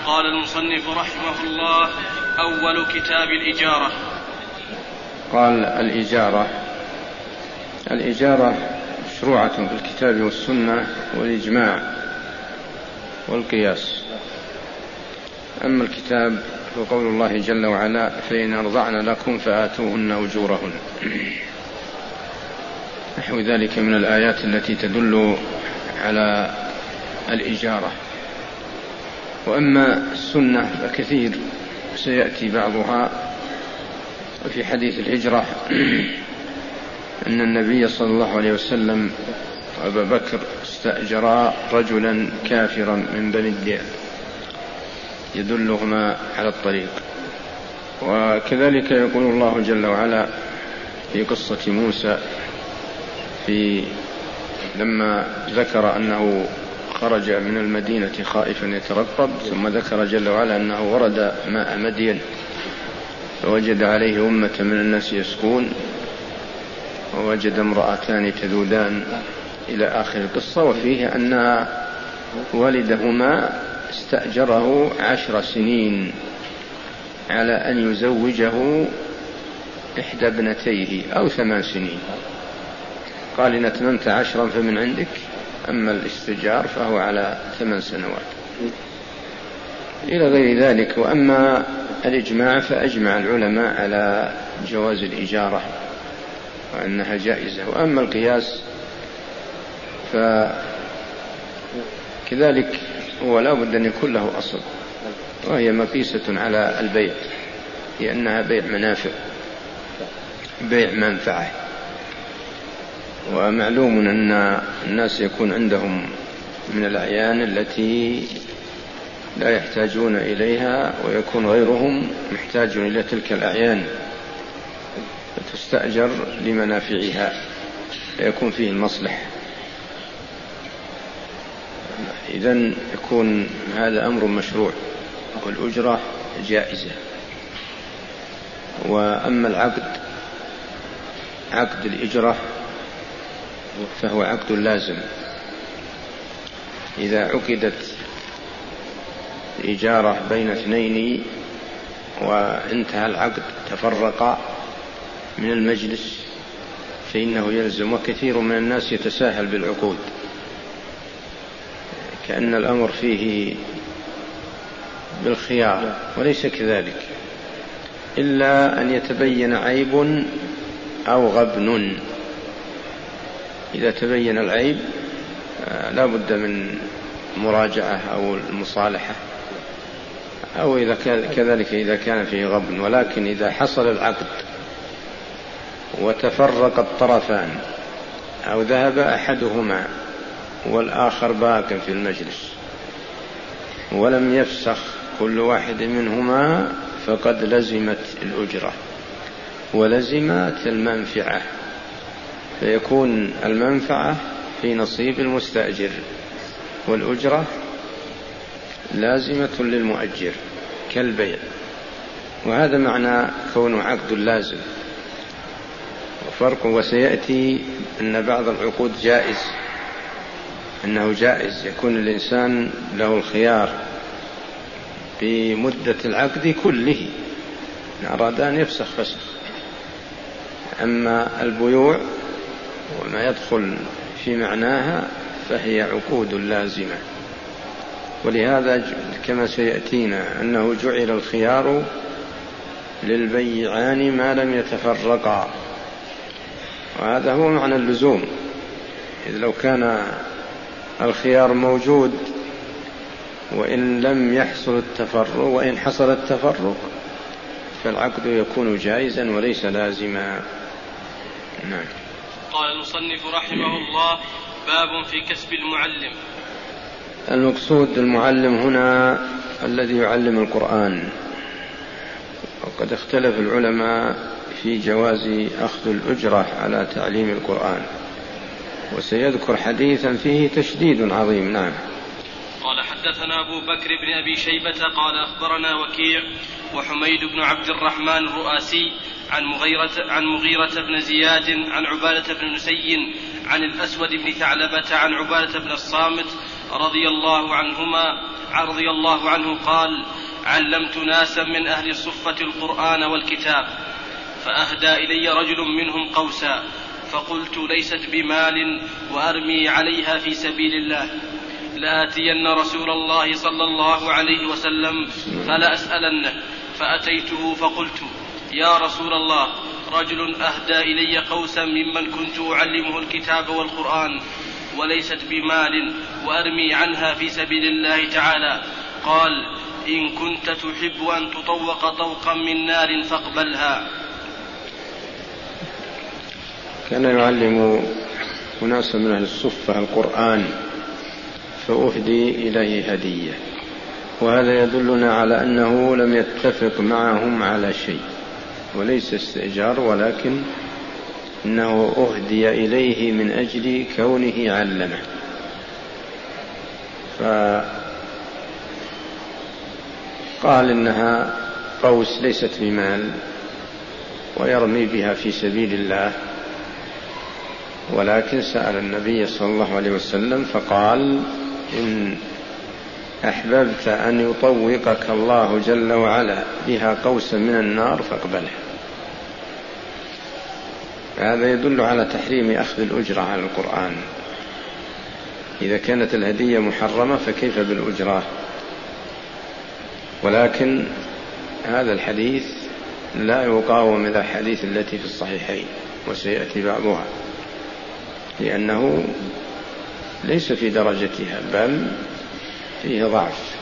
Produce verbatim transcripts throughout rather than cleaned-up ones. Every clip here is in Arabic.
قال المصنف رحمه الله: أول كتاب الإجارة. قال: الإجارة الإجارة مشروعة في الكتاب والسنة والإجماع والقياس. أما الكتاب فقول الله جل وعلا: فإن أرضعن لكم فآتوهن أجورهن، نحو ذلك من الآيات التي تدل على الإجارة. وأما السنة فكثير سيأتي بعضها. وفي حديث الهجرة أن النبي صلى الله عليه وسلم وأبا بكر استأجرا رجلا كافرا من بني الديل يدلهما على الطريق. وكذلك يقول الله جل وعلا في قصة موسى في لما ذكر أنه خرج من المدينة خائفا يترقب، ثم ذكر جل وعلا أنه ورد ماء مدين فوجد عليه أمة من الناس يسقون، ووجد امرأتان تذودان إلى آخر القصة. وفيه أن والدهما استأجره عشر سنين على أن يزوجه إحدى ابنتيه أو ثمان سنين. قال: إن أتممت عشرا فمن عندك، أما الاستئجار فهو على ثمان سنوات إلى غير ذلك. وأما الإجماع فأجمع العلماء على جواز الإجارة وأنها جائزة. وأما القياس فكذلك هو لا بد أن يكون له أصل، وهي مقيسة على البيع، لأنها بيع منافع، بيع منفعة. ومعلوم أن الناس يكون عندهم من الأعيان التي لا يحتاجون إليها، ويكون غيرهم محتاج إلى تلك الأعيان فتستأجر لمنافعها فيكون فيه المصلح. إذن يكون هذا أمر مشروع، والأجرة جائزة. وأما العقد، عقد الإجرة فهو عقد لازم. إذا عقدت إجارة بين اثنين وانتهى العقد تفرقا من المجلس فإنه يلزم. وكثير من الناس يتساهل بالعقود كأن الأمر فيه بالخيار، وليس كذلك، إلا أن يتبين عيب أو غبن. إذا تبين العيب لا بد من مراجعة أو المصالحة، أو إذا كذلك إذا كان فيه غبن. ولكن إذا حصل العقد وتفرق الطرفان أو ذهب أحدهما والآخر باق في المجلس ولم يفسخ كل واحد منهما، فقد لزمت الأجرة ولزمت المنفعة، فيكون المنفعة في نصيب المستأجر والأجرة لازمة للمؤجر كالبيع. وهذا معنى كونه عقد لازم. وفرق وسيأتي أن بعض العقود جائز، أنه جائز يكون الإنسان له الخيار بمدة العقد كله إن أراد أن يفسخ فسخ. أما البيوع وما يدخل في معناها فهي عقود لازمة. ولهذا كما سيأتينا أنه جعل الخيار للبيعان ما لم يتفرقا، وهذا هو معنى اللزوم. إذ لو كان الخيار موجود وإن لم يحصل التفرق، وإن حصل التفرق فالعقد يكون جائزا وليس لازما. نعم. قال المصنف رحمه الله: باب في كسب المعلم. المقصود المعلم هنا الذي يعلم القرآن. وقد اختلف العلماء في جواز أخذ الأجرة على تعليم القرآن، وسيذكر حديثا فيه تشديد عظيم. نعم. قال: حدثنا أبو بكر بن أبي شيبة قال أخبرنا وكيع وحميد بن عبد الرحمن الرؤاسي عن مغيرة, عن مغيرة بن زياد عن عبادة بن نسي عن الأسود بن ثعلبة عن عبادة بن الصامت رضي الله عنهما رضي الله عنه قال: علمت ناسا من أهل الصفة القرآن والكتاب، فأهدى إلي رجل منهم قوسا، فقلت: ليست بمال وأرمي عليها في سبيل الله، لآتين رسول الله صلى الله عليه وسلم فلأسألنه. فأتيته فقلت: يا رسول الله، رجل أهدى إلي قوسا ممن كنت أعلمه الكتاب والقرآن، وليست بمال وأرمي عنها في سبيل الله تعالى. قال: إن كنت تحب أن تطوق طوقا من نار فاقبلها. كان يعلم أناس من أهل الصفة القرآن فأهدي إليه هدية، وهذا يدلنا على أنه لم يتفق معهم على شيء، وليس استئجار، ولكن إنه أهدي إليه من أجل كونه علمه. فقال إنها قوس ليست بمال ويرمي بها في سبيل الله، ولكن سأل النبي صلى الله عليه وسلم فقال: إن أحببت أن يطوقك الله جل وعلا بها قوسا من النار فاقبلها. هذا يدل على تحريم أخذ الأجرة على القرآن. إذا كانت الهدية محرمة فكيف بالأجرة؟ ولكن هذا الحديث لا يقاوم الأحاديث التي في الصحيحين، وسيأتي بعضها، لأنه ليس في درجتها بل فيه ضعف.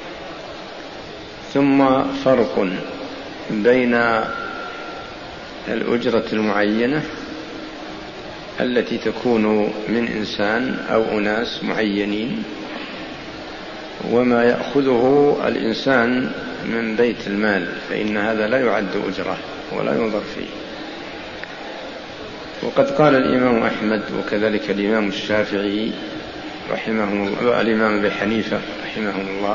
ثم فرق بين الأجرة المعينة التي تكون من إنسان أو أناس معينين، وما يأخذه الإنسان من بيت المال، فإن هذا لا يعد أجرة ولا ينظر فيه. وقد قال الإمام أحمد وكذلك الإمام الشافعي رحمه الله والإمام أبي حنيفة رحمه الله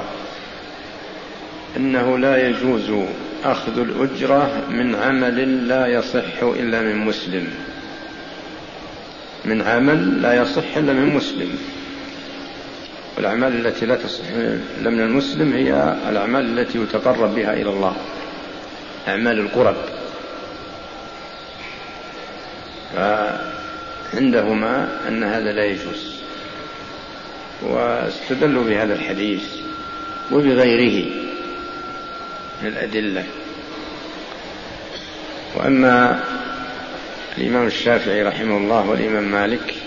إنه لا يجوز أخذ الأجرة من عمل لا يصح إلا من مسلم، من عمل لا يصح إلا من مسلم. والأعمال التي لا تصح إلا من المسلم هي الأعمال التي يتقرب بها إلى الله، أعمال القرب. فعندهما أن هذا لا يجوز، واستدلوا بهذا الحديث وبغيره من الأدلة. وأما الإمام الشافعي رحمه الله والإمام مالك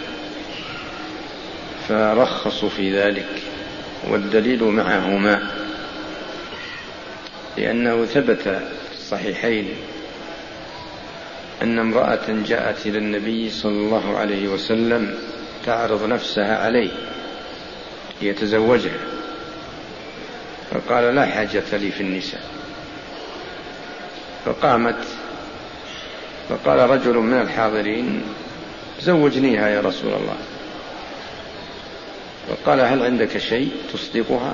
فرخصوا في ذلك، والدليل معهما، لأنه ثبت في الصحيحين أن امرأة جاءت إلى النبي صلى الله عليه وسلم تعرض نفسها عليه ليتزوجها، فقال: لا حاجة لي في النساء. فقامت فقال رجل من الحاضرين: زوجنيها يا رسول الله. فقال: هل عندك شيء تصدقها؟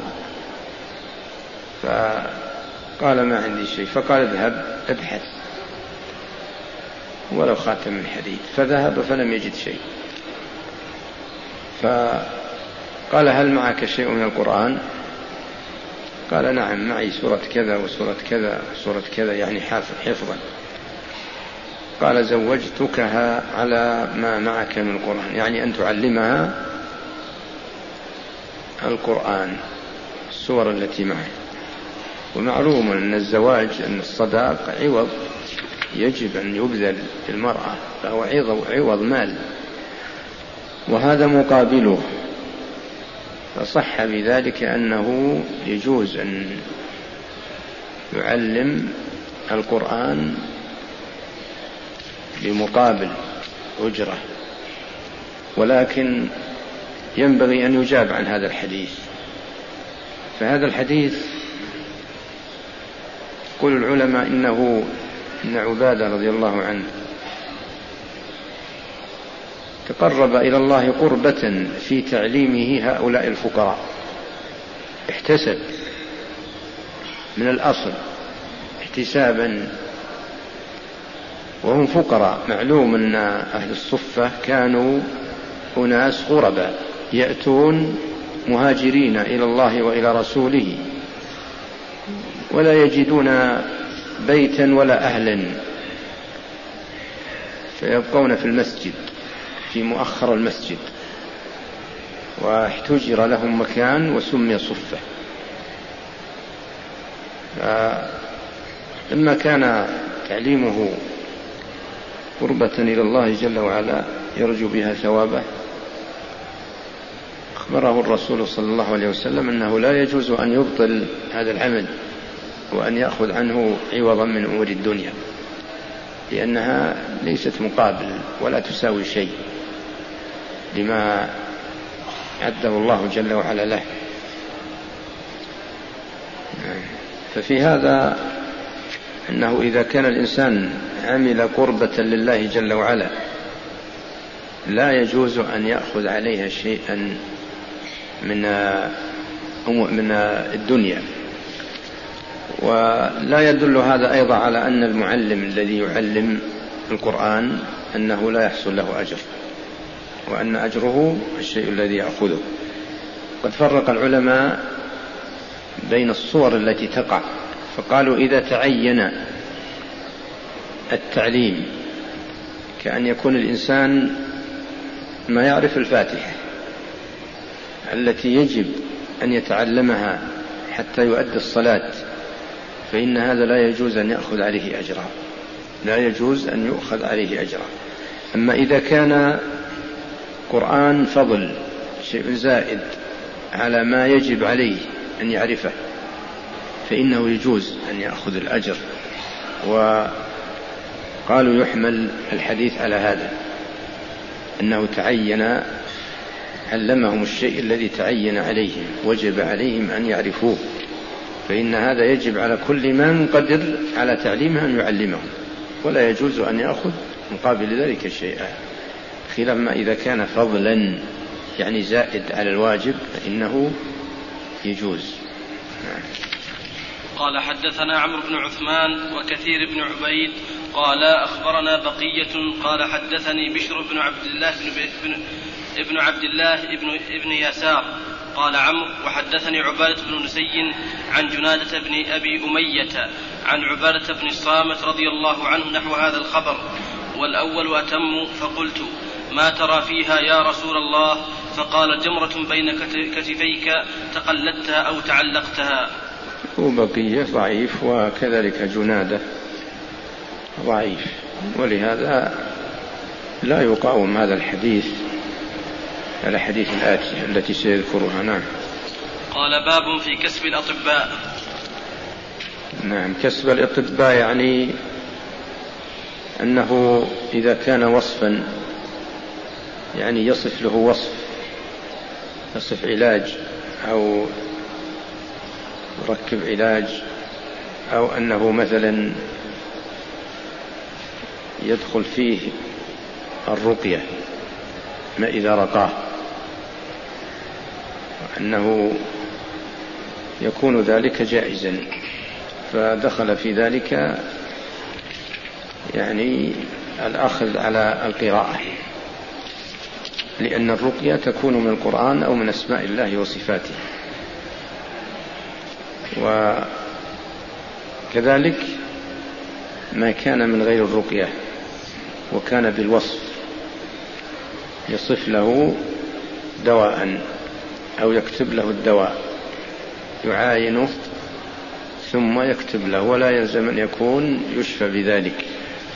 فقال: ما عندي شيء. فقال: اذهب ابحث ولو خاتم من حديد. فذهب فلم يجد شيء. فقال: هل معك شيء من القرآن؟ قال: نعم، معي سورة كذا وسورة كذا وسورة كذا، يعني حفظا. قال: زوجتكها على ما معك من القرآن، يعني أن تعلمها القرآن، السور التي معه. ومعلوم أن الزواج، أن الصداق عوض يجب أن يبذل للمرأة، فهو عوض مال، وهذا مقابله. فصح بذلك أنه يجوز أن يعلم القرآن بمقابل أجرة، ولكن ينبغي أن يجاب عن هذا الحديث. فهذا الحديث يقول العلماء إنه إن عبادة رضي الله عنه تقرب إلى الله قربة في تعليمه هؤلاء الفقراء، احتسب من الأصل احتسابا، وهم فقراء. معلوم أن أهل الصفة كانوا أناس غرباء يأتون مهاجرين إلى الله وإلى رسوله ولا يجدون بيتا ولا أهلا، فيبقون في المسجد في مؤخر المسجد، واحتجر لهم مكان وسمي صفة. لما كان تعليمه قربة إلى الله جل وعلا يرجو بها ثوابه، أخبره الرسول صلى الله عليه وسلم أنه لا يجوز أن يبطل هذا العمل وأن يأخذ عنه عوضا من أمور الدنيا، لأنها ليست مقابل ولا تساوي شيء لما عده الله جل وعلا له. ففي هذا أنه إذا كان الإنسان عمل قربة لله جل وعلا لا يجوز أن يأخذ عليها شيئا من من الدنيا. ولا يدل هذا أيضا على أن المعلم الذي يعلم القرآن أنه لا يحصل له أجر، وأن أجره الشيء الذي يأخذه. قد فرق العلماء بين الصور التي تقع، فقالوا إذا تعين التعليم كأن يكون الإنسان ما يعرف الفاتحة التي يجب أن يتعلمها حتى يؤدي الصلاة، فإن هذا لا يجوز أن يأخذ عليه أجرا، لا يجوز أن يؤخذ عليه أجرا. أما إذا كان قرآن فضل شيء زائد على ما يجب عليه أن يعرفه فإنه يجوز أن يأخذ الأجر. وقالوا يحمل الحديث على هذا، أنه تعين علمهم الشيء الذي تعين عليهم وجب عليهم أن يعرفوه، فإن هذا يجب على كل من قدر على تعليمه أن يعلمهم، ولا يجوز أن يأخذ مقابل ذلك شيئا، خلاف ما إذا كان فضلا يعني زائد على الواجب فإنه يجوز. قال حدثنا عمرو بن عثمان وكثير بن عبيد قال أخبرنا بقية قال حدثني بشر بن عبد الله بن ابن عبد الله ابن ابن يسار قال عمرو وحدثني عبادة بن نسي عن جنادة بن أبي أمية عن عبادة بن الصامت رضي الله عنه نحو هذا الخبر، والأول أتم، فقلت ما ترى فيها يا رسول الله؟ فقال جمرة بين كتفيك تقلدتها أو تعلقتها. وبقية ضعيف، وكذلك جنادة ضعيف، ولهذا لا يقاوم هذا الحديث الحديث الآتي التي سيذكرها. نعم. قال باب في كسب الأطباء. نعم، كسب الأطباء يعني أنه إذا كان وصفا يعني يصف له وصف، يصف علاج أو يركب علاج، أو أنه مثلا يدخل فيه الرقية ما إذا رقاه، أنه يكون ذلك جائزا، فدخل في ذلك يعني الأخذ على القراءة، لأن الرقية تكون من القرآن أو من أسماء الله وصفاته. وكذلك ما كان من غير الرقية وكان بالوصف، يصف له دواء أو يكتب له الدواء، يعاينه ثم يكتب له، ولا يلزم أن يكون يشفى بذلك.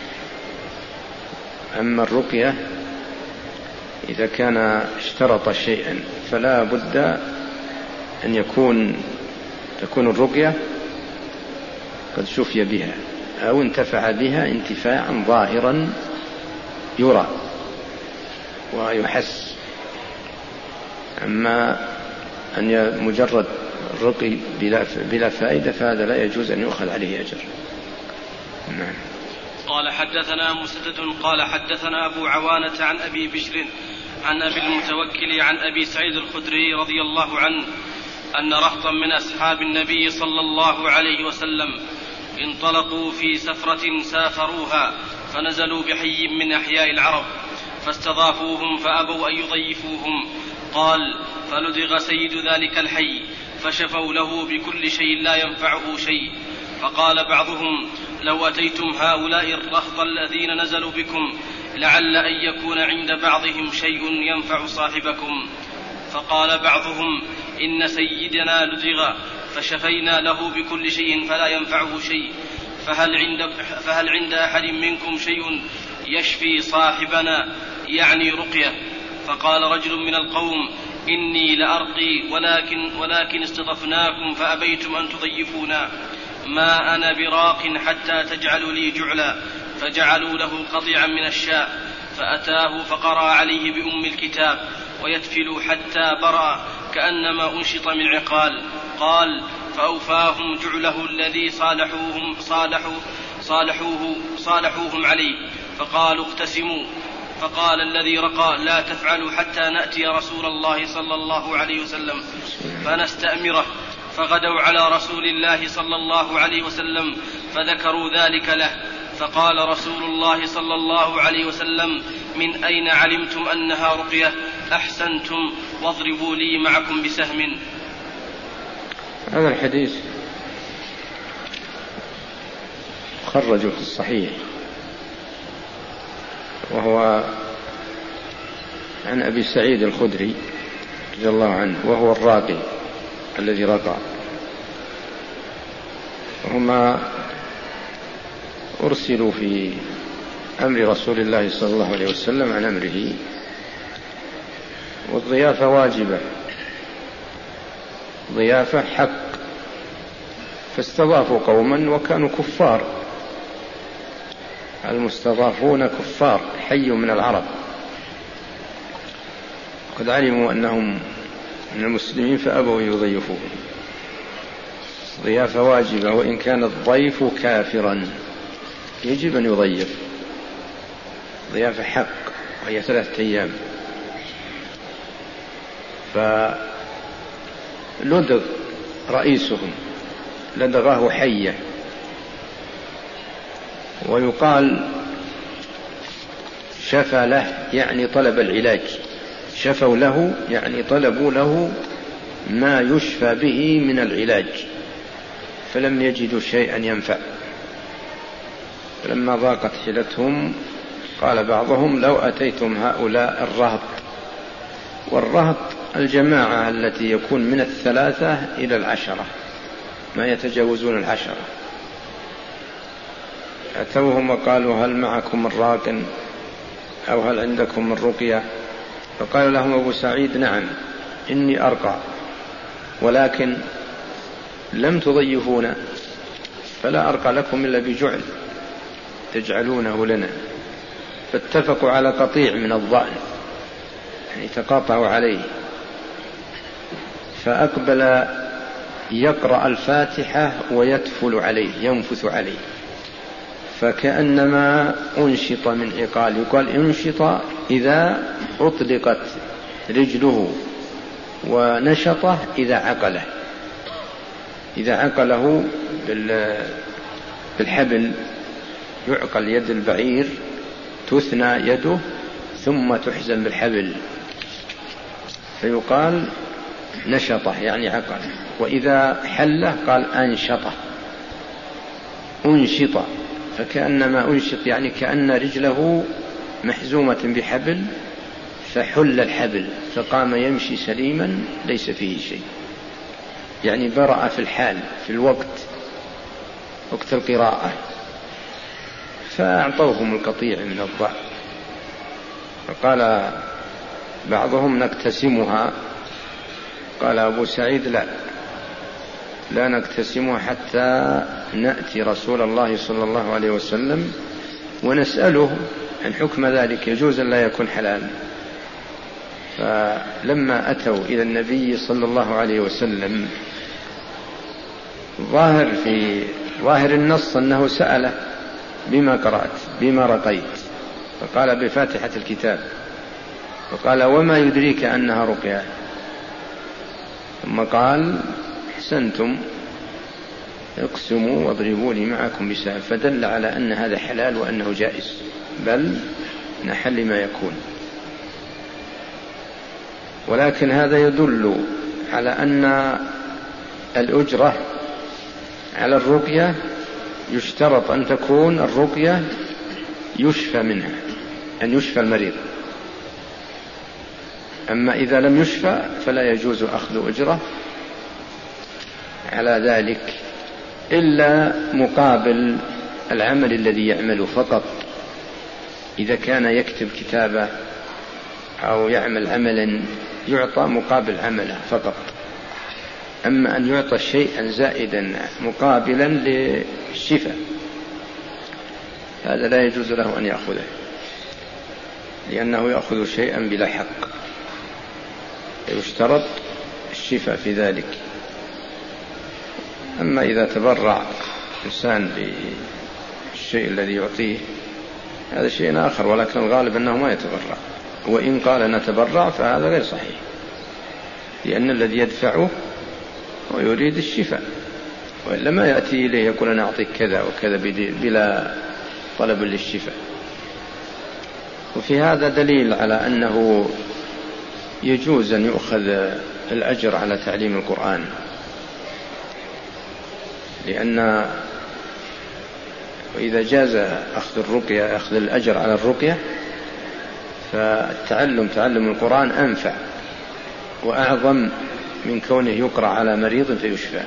أما الرقية إذا كان اشترط شيئا فلا بد أن يكون تكون الرقية قد شفي بها أو انتفع بها انتفاعا ظاهرا يرى ويحس. أما أن مجرد الرقي بلا فائدة فهذا لا يجوز أن يؤخذ عليه أجر. نعم. قال حدثنا مسدد قال حدثنا أبو عوانة عن أبي بشر عن أبي المتوكل عن أبي سعيد الخدري رضي الله عنه أن رهطا من أصحاب النبي صلى الله عليه وسلم انطلقوا في سفرة سافروها، فنزلوا بحي من أحياء العرب فاستضافوهم فأبوا أن يضيفوهم، قال فلدغ سيد ذلك الحي فشفوا له بكل شيء لا ينفعه شيء. فقال بعضهم لو أتيتم هؤلاء الرهط الذين نزلوا بكم لعل أن يكون عند بعضهم شيء ينفع صاحبكم. فقال بعضهم إن سيدنا لدغ فشفينا له بكل شيء فلا ينفعه شيء، فهل عند, فهل عند أحد منكم شيء يشفي صاحبنا يعني رقية؟ فقال رجل من القوم إني لأرقي ولكن, ولكن استضفناكم فأبيتم أن تضيفونا، ما أنا براق حتى تجعلوا لي جعلا. فجعلوا له قطيعا من الشاء فأتاه فقرأ عليه بأم الكتاب ويتفل حتى برأ كأنما أنشط من عقال. قال فأوفاهم جعله الذي صالحوهم صالحوا صالحوه صالحوهم عليه. فقالوا اقتسموا. فقال الذي رقى لا تفعلوا حتى نأتي رسول الله صلى الله عليه وسلم فنستأمره. فغدوا على رسول الله صلى الله عليه وسلم فذكروا ذلك له. فقال رسول الله صلى الله عليه وسلم من أين علمتم أنها رقية؟ أحسنتم واضربوا لي معكم بسهم. هذا الحديث خرجه في الصحيح، وهو عن أبي سعيد الخدري رضي الله عنه، وهو الراقي الذي رقى. هما أرسلوا في أمر رسول الله صلى الله عليه وسلم عن أمره، والضيافة واجبة، ضيافة حق. فاستضافوا قوما وكانوا كفار، المستضافون كفار حي من العرب، قد علموا أنهم من المسلمين فأبوا يضيفوهم. ضيافة واجبة، وإن كان الضيف كافرا يجب أن يضيف. ضيافة حق وهي ثلاثة أيام. فلدغ رئيسهم لدغاه حية، ويقال شفى له يعني طلب العلاج، شفوا له يعني طلبوا له ما يشفى به من العلاج، فلم يجدوا شيئا ينفع. فلما ضاقت حيلتهم قال بعضهم لو أتيتم هؤلاء الرهط، والرهط الجماعة التي يكون من الثلاثة إلى العشرة، ما يتجاوزون العشرة. أتوهم وقالوا هل معكم من راق أو هل عندكم من رقية؟ فقال لهم أبو سعيد نعم إني أرقى، ولكن لم تضيفونا، فلا أرقى لكم إلا بجعل تجعلونه لنا. فاتفقوا على قطيع من الضأن، يعني تقاطعوا عليه. فأقبل يقرأ الفاتحة ويتفل عليه، ينفث عليه، فكأنما أنشط من عقال. يقال انشط إذا أطلقت رجله، ونشطه إذا عقله، إذا عقله بالحبل، يعقل يد البعير تثنى يده ثم تحزم بالحبل، فيقال نشطه يعني عقل. وإذا حله قال أنشطه، أنشط، فكأنما أنشط يعني كأن رجله محزومة بحبل فحل الحبل فقام يمشي سليما ليس فيه شيء، يعني برأ في الحال في الوقت، وقت القراءة. فأعطوهم القطيع من الضأن. فقال بعضهم نقتسمها، قال أبو سعيد لا لا نقتسمها حتى نأتي رسول الله صلى الله عليه وسلم ونسأله عن حكم ذلك، يجوز أن لا يكون حلال. فلما أتوا إلى النبي صلى الله عليه وسلم، ظاهر في ظاهر النص أنه سأله بما قرأت بما رقيت، فقال بفاتحة الكتاب. فقال وما يدريك أنها رقية؟ ثم قال أحسنتم اقسموا واضربوني معكم بسهم، فدل على أن هذا حلال وأنه جائز، بل نحل ما يكون. ولكن هذا يدل على أن الأجرة على الرقية يشترط أن تكون الرقية يشفى منها، أن يشفى المريض. أما إذا لم يشفى فلا يجوز أخذ أجرة على ذلك إلا مقابل العمل الذي يعمل فقط. إذا كان يكتب كتابة أو يعمل عملا يعطى مقابل عمله فقط. أما أن يعطى شيئا زائدا مقابلا للشفاء هذا لا يجوز له أن يأخذه، لأنه يأخذ شيئا بلا حق، يشترط الشفاء في ذلك. أما إذا تبرع إنسان بالشيء الذي يعطيه هذا شيء آخر، ولكن الغالب أنه ما يتبرع، وإن قال نتبرع فهذا غير صحيح، لأن الذي يدفعه ويريد الشفاء، وإلا ما يأتي إليه يقول أنا أعطيك كذا وكذا بلا طلب للشفاء. وفي هذا دليل على أنه يجوز أن يؤخذ الأجر على تعليم القرآن، لأن وإذا جاز أخذ الرقية أخذ الأجر على الرقية فالتعلم تعلم القرآن أنفع وأعظم من كونه يقرأ على مريض فيشفى،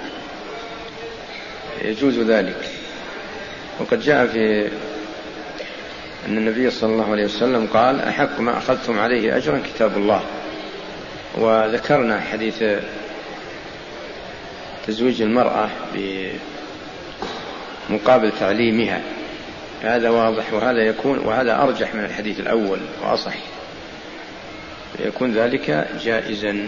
يجوز ذلك. وقد جاء في أن النبي صلى الله عليه وسلم قال أحق ما أخذتم عليه أجرا كتاب الله. وذكرنا حديث تزويج المرأة بمقابل تعليمها، هذا واضح، وهذا يكون وهذا أرجح من الحديث الأول وأصح، يكون ذلك جائزا.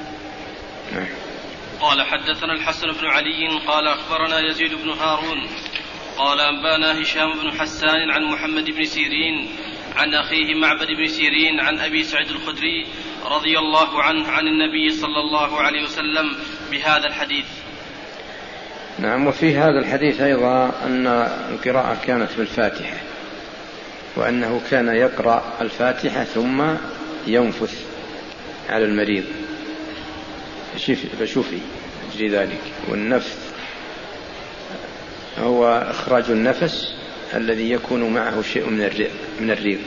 قال حدثنا الحسن بن علي قال أخبرنا يزيد بن هارون قال أنبانا هشام بن حسان عن محمد بن سيرين عن أخيه معبد بن سيرين عن أبي سعيد الخدري رضي الله عنه عن النبي صلى الله عليه وسلم بهذا الحديث. نعم. وفي هذا الحديث أيضا أن القراءة كانت بالفاتحة، وأنه كان يقرأ الفاتحة ثم ينفث على المريض فشفي أجري ذلك. والنفث هو إخراج النفس الذي يكون معه شيء من الريق, من الريق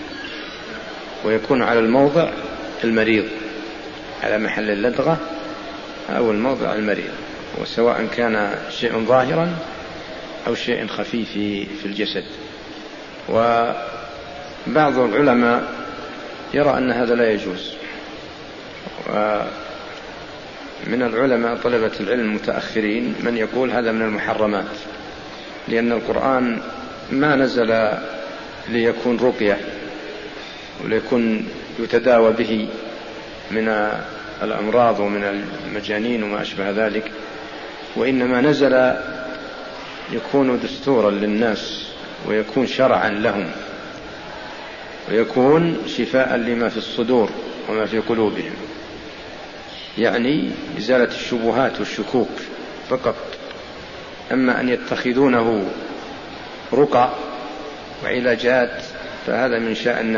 ويكون على الموضع المريض، على محل اللدغة أو الموضع المريض، وسواء كان شيء ظاهرا أو شيء خفيف في الجسد. وبعض العلماء يرى أن هذا لا يجوز، ومن العلماء طلبة العلم المتأخرين من يقول هذا من المحرمات، لأن القرآن ما نزل ليكون رقية وليكون يتداوى به من الأمراض ومن المجانين وما أشبه ذلك، وإنما نزل يكون دستورا للناس ويكون شرعا لهم ويكون شفاء لما في الصدور وما في قلوبهم، يعني إزالة الشبهات والشكوك فقط. أما أن يتخذونه رقى وعلاجات فهذا من شأن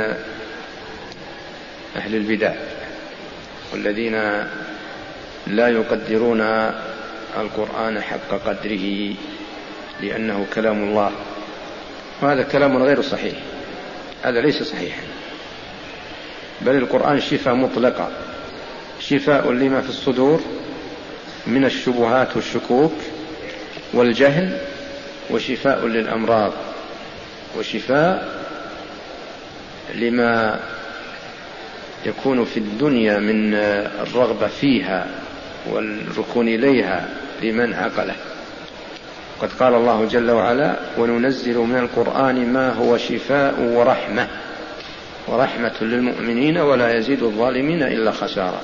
أهل البدع والذين لا يقدرون القرآن حق قدره لأنه كلام الله، وهذا كلام غير صحيح، هذا ليس صحيحا، بل القرآن شفاء مطلقة، شفاء لما في الصدور من الشبهات والشكوك والجهل، وشفاء للأمراض، وشفاء لما يكون في الدنيا من الرغبة فيها والركون إليها لمن عقله. قد قال الله جل وعلا وننزل من القرآن ما هو شفاء ورحمة ورحمة للمؤمنين ولا يزيد الظالمين إلا خسارة.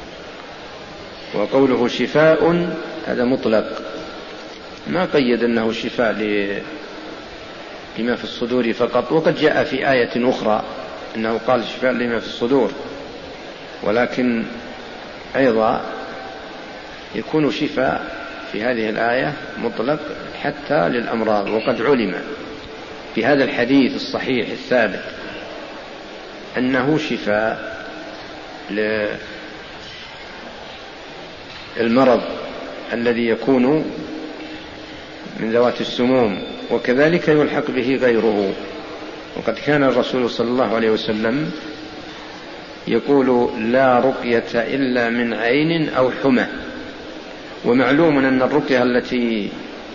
وقوله شفاء هذا مطلق، ما قيد أنه شفاء لما في الصدور فقط، وقد جاء في آية أخرى أنه قال شفاء لما في الصدور، ولكن أيضا يكون شفاء في هذه الآية مطلق حتى للأمراض. وقد علم في هذا الحديث الصحيح الثابت أنه شفاء المرض الذي يكون من ذوات السموم، وكذلك يلحق به غيره. وقد كان الرسول صلى الله عليه وسلم يقول: لا رقية إلا من عين أو حمى. ومعلوم أن الرقية التي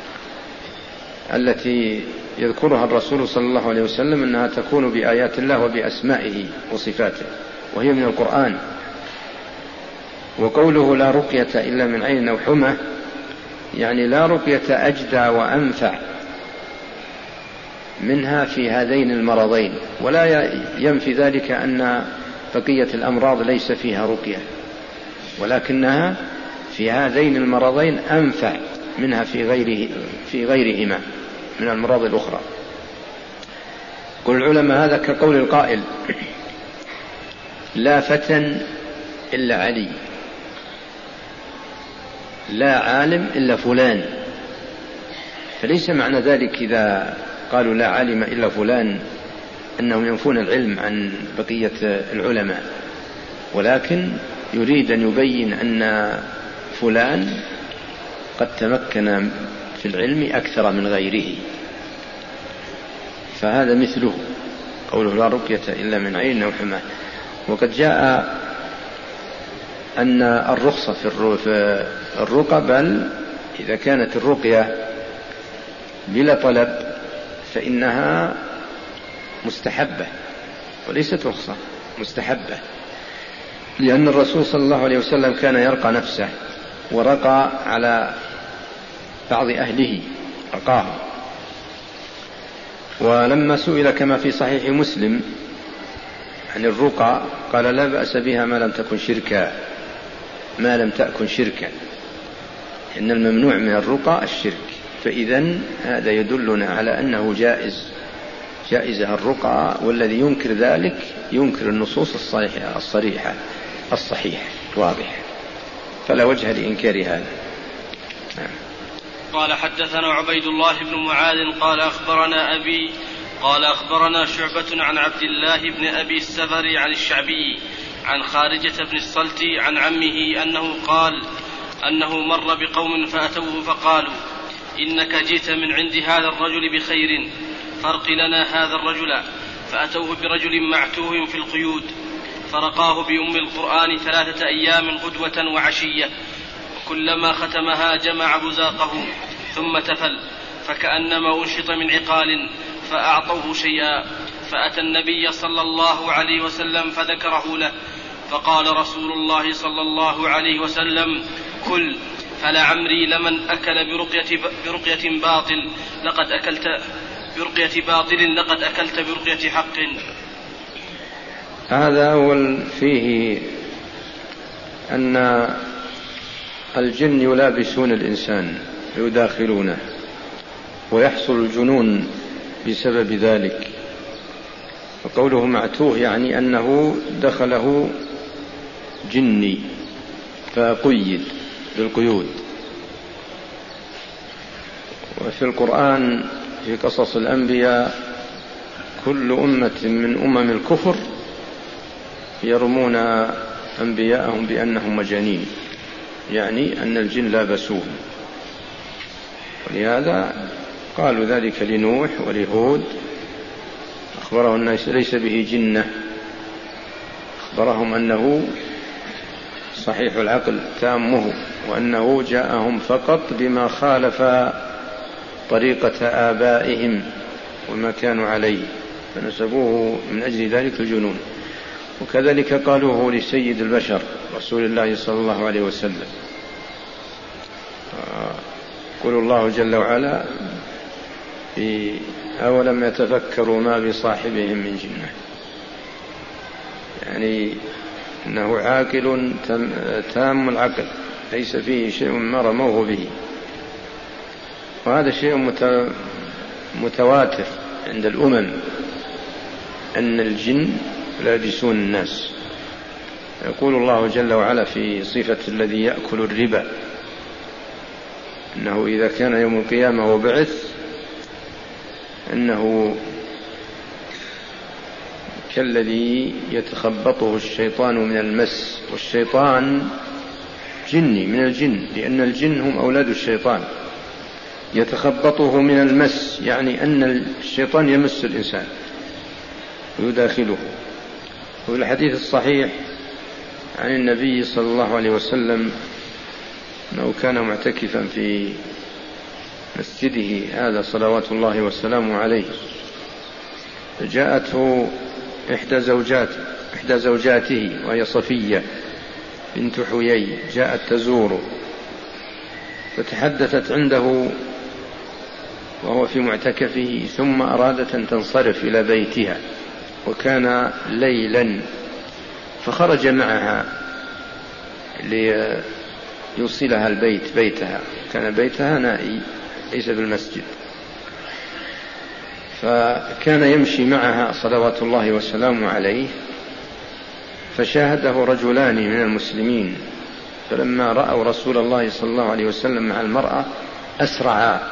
التي يذكرها الرسول صلى الله عليه وسلم أنها تكون بآيات الله وبأسمائه وصفاته، وهي من القرآن. وقوله لا رقية إلا من عين أو حمى يعني لا رقية أجدى وأنفع منها في هذين المرضين، ولا ينفي ذلك أن بقية الأمراض ليس فيها رقية، ولكنها في هذين المرضين أنفع منها في غيره في غيرهما من الأمراض الأخرى. قل العلماء هذا كقول القائل: لا فتى إلا علي، لا عالم إلا فلان. فليس معنى ذلك إذا قالوا لا عالم إلا فلان أنهم ينفون العلم عن بقية العلماء، ولكن يريد أن يبين أن فلان قد تمكن في العلم أكثر من غيره. فهذا مثله قوله لا رقية إلا من عين أو حمى. وقد جاء أن الرخصة في الرقى، بل إذا كانت الرقية بلا طلب فإنها مستحبة وليست رخصة، مستحبة، لأن الرسول صلى الله عليه وسلم كان يرقى نفسه ورقى على بعض أهله رقاه. ولما سئل كما في صحيح مسلم عن الرقى قال: لا بأس بها ما لم تكن شركا، ما لم تكن شركا، إن الممنوع من الرقى الشرك. فإذن هذا يدلنا على أنه جائز، جائزة الرقى، والذي ينكر ذلك ينكر النصوص الصحيحة الصريحة الصحيحة الواضحة، فلا وجه لإنكار هذا. قال: حدثنا عبيد الله بن معاذ قال أخبرنا أبي قال أخبرنا شعبة عن عبد الله بن أبي السفر عن الشعبي عن خارجة بن الصلت عن عمه أنه قال أنه مر بقوم فأتوه فقالوا: إنك جئت من عند هذا الرجل بخير، فارق لنا هذا الرجل. فأتوه برجل معتوه في القيود، فرقاه بأم القرآن ثلاثة أيام غدوة وعشية، وكلما ختمها جمع بزاقه ثم تفل، فكأنما أنشط من عقال، فأعطوه شيئا. فأتى النبي صلى الله عليه وسلم فذكره له، فقال رسول الله صلى الله عليه وسلم: كل. فلعمري لمن أكل برقية, برقية باطل لقد أكلت برقية باطل لقد أكلت برقية حق. هذا أول فيه أن الجن يلابسون الإنسان ويداخلونه، ويحصل الجنون بسبب ذلك. وقوله معتوه يعني أنه دخله جني فقيد بالقيود. وفي القرآن في قصص الأنبياء كل أمة من أمم الكفر يرمون أنبياءهم بأنهم مجانين، يعني أن الجن لابسوهم. ولهذا قالوا ذلك لنوح ولهود، أخبره أنه ليس به جنة، أخبرهم أنه صحيح العقل تامه، وأنه جاءهم فقط بما خالف طريقة آبائهم وما كانوا عليه، فنسبوه من أجل ذلك الجنون. وكذلك قالوه لسيد البشر رسول الله صلى الله عليه وسلم. قل الله جل وعلا: أولم يتفكروا ما بصاحبهم من جنة، يعني أنه عاقل تام العقل ليس فيه شيء ما رموه به. وهذا شيء متواتر عند الأمم أن الجن لابسون الناس. يقول الله جل وعلا في صفة الذي يأكل الربا أنه إذا كان يوم القيامة وبعث أنه كالذي يتخبطه الشيطان من المس. والشيطان جني من الجن، لأن الجن هم أولاد الشيطان، يتخبطه من المس، يعني أن الشيطان يمس الإنسان ويداخله. وفي الحديث الصحيح عن النبي صلى الله عليه وسلم أنه كان معتكفا في مسجده هذا صلوات الله وسلامه عليه، فجاءته إحدى زوجاته إحدى زوجاته وهي صفية بنت حيي، جاءت تزوره فتحدثت عنده وهو في معتكفه، ثم أرادت أن تنصرف إلى بيتها، وكان ليلا، فخرج معها ليوصلها البيت بيتها، كان بيتها نائي ليس بالمسجد، فكان يمشي معها صلوات الله وسلامه عليه، فشاهده رجلان من المسلمين، فلما رأوا رسول الله صلى الله عليه وسلم مع المرأة أسرعا،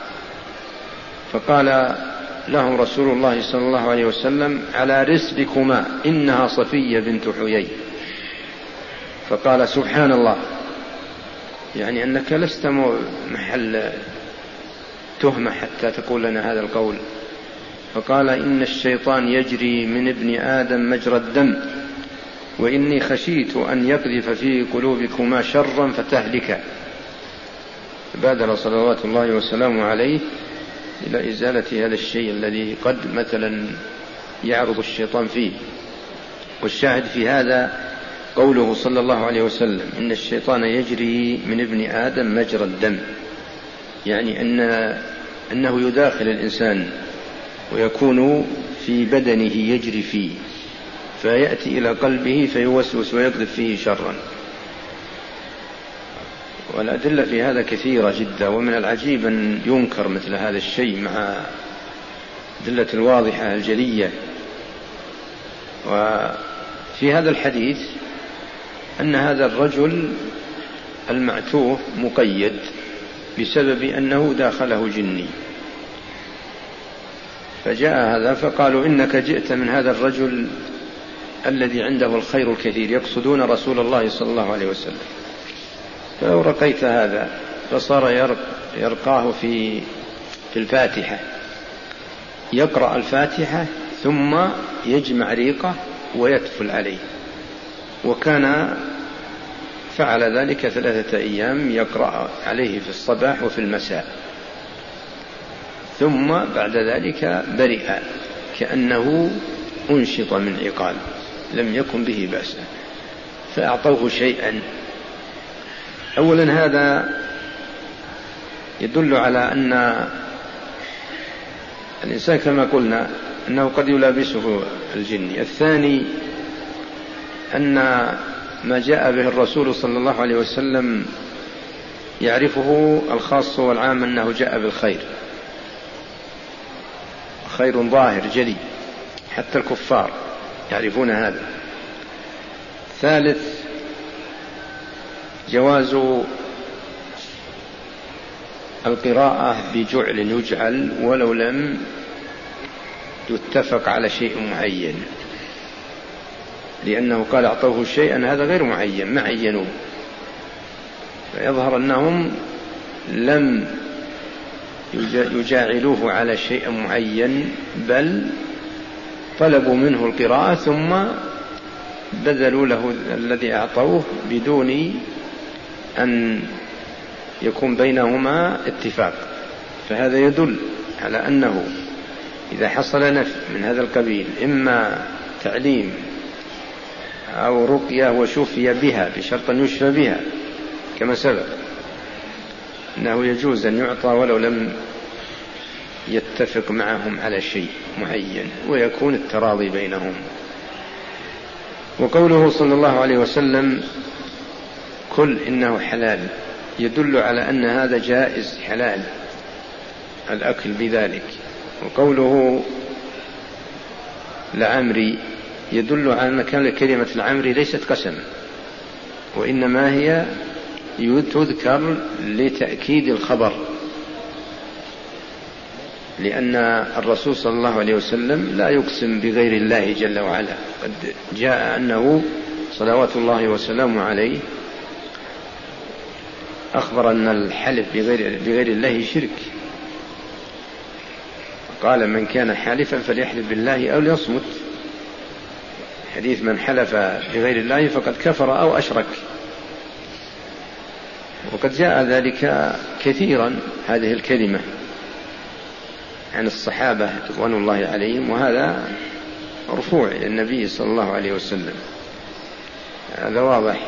فقال لهم رسول الله صلى الله عليه وسلم: على رسلكما إنها صفية بنت حيي. فقال: سبحان الله، يعني أنك لست محل تهمة حتى تقول لنا هذا القول. فقال: إن الشيطان يجري من ابن آدم مجرى الدم، وإني خشيت أن يقذف في قلوبكما شرا فتهلك. بادر صلوات الله وسلامه عليه إلى إزالة هذا الشيء الذي قد مثلا يعرض الشيطان فيه. والشاهد في هذا قوله صلى الله عليه وسلم: إن الشيطان يجري من ابن آدم مجرى الدم، يعني أن أنه يداخل الإنسان ويكون في بدنه يجري فيه، فيأتي إلى قلبه فيوسوس ويقذف فيه شرا. والأدلة في هذا كثيرة جدا، ومن العجيب أن ينكر مثل هذا الشيء مع الأدلة الواضحة الجلية. وفي هذا الحديث أن هذا الرجل المعتوه مقيد بسبب أنه داخله جني، فجاء هذا فقالوا: إنك جئت من هذا الرجل الذي عنده الخير الكثير، يقصدون رسول الله صلى الله عليه وسلم، فلو رقيت هذا، فصار يرق يرقاه في في الفاتحة، يقرأ الفاتحة ثم يجمع ريقه ويتفل عليه، وكان فعل ذلك ثلاثة أيام، يقرأ عليه في الصباح وفي المساء، ثم بعد ذلك برئ كأنه أنشط من عقال، لم يكن به بأس، فأعطوه شيئا. أولا هذا يدل على أن الإنسان كما قلنا أنه قد يلابسه الجن. الثاني أن ما جاء به الرسول صلى الله عليه وسلم يعرفه الخاص والعام، أنه جاء بالخير، خير ظاهر جلي، حتى الكفار يعرفون هذا. ثالث جواز القراءة بجعل يجعل ولو لم يتفق على شيء معين، لأنه قال أعطوه شيئا، هذا غير معين، ما عينوه، فيظهر أنهم لم يجاعلوه على شيء معين، بل طلبوا منه القراءة ثم بذلوا له الذي أعطوه بدون أن يكون بينهما اتفاق. فهذا يدل على أنه إذا حصل نفي من هذا القبيل، إما تعليم أو رقية وشفي بها بشرط أن يشفى بها كما سبق، أنه يجوز أن يعطى ولو لم يتفق معهم على شيء معين، ويكون التراضي بينهم. وقوله صلى الله عليه وسلم: كل إنه حلال، يدل على أن هذا جائز حلال الأكل بذلك. وقوله لعمري يدل على أن كان كلمة العمري ليست قسم، وإنما هي تذكر لتأكيد الخبر، لأن الرسول صلى الله عليه وسلم لا يقسم بغير الله جل وعلا. قد جاء أنه صلوات الله وسلامه عليه أخبر أن الحلف بغير, بغير الله شرك، قال من كان حالفا فليحلف بالله أو ليصمت. حديث من حلف بغير الله فقد كفر أو أشرك، وقد جاء ذلك كثيرا هذه الكلمة عن الصحابة رضوان الله عليهم، وهذا مرفوع إلى النبي صلى الله عليه وسلم، هذا واضح،